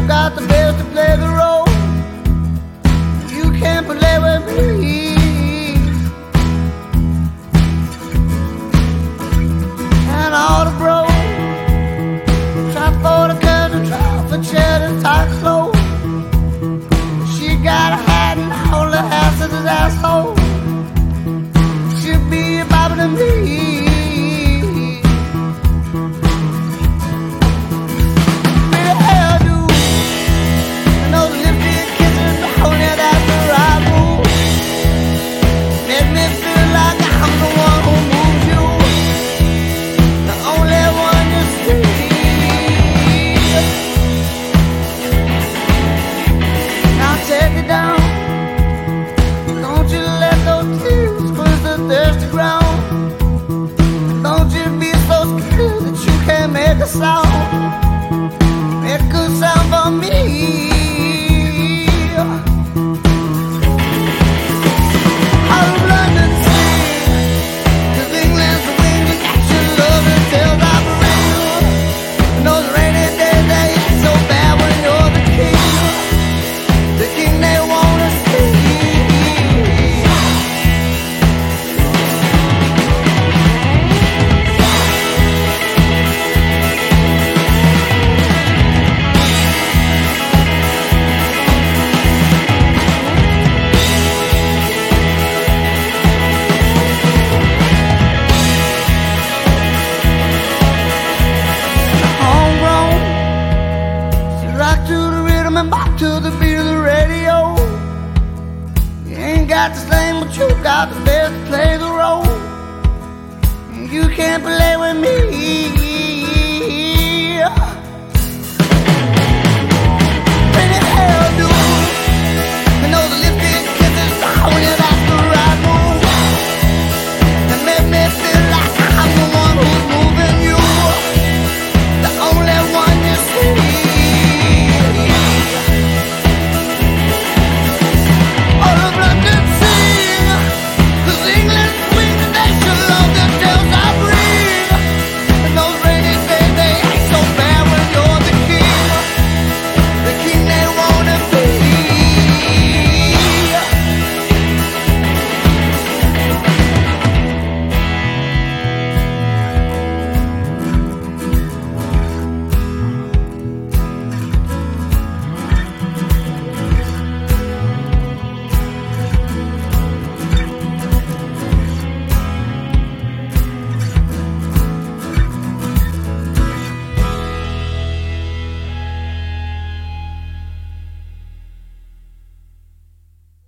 got the best to play the role. You can't play with me. And all the bros try for the cousin, try for cheddar, tight clothes. She got a hat and all the ass of his asshole. She'll be about to me. Make a sound for me. Out of London City, 'cause England's the wing that got your love and tells operator. And those rainy days they get so bad when you're the king they wanna see. To the beat of the radio. You ain't got the same, but you got the best to play the role. You can't play with me.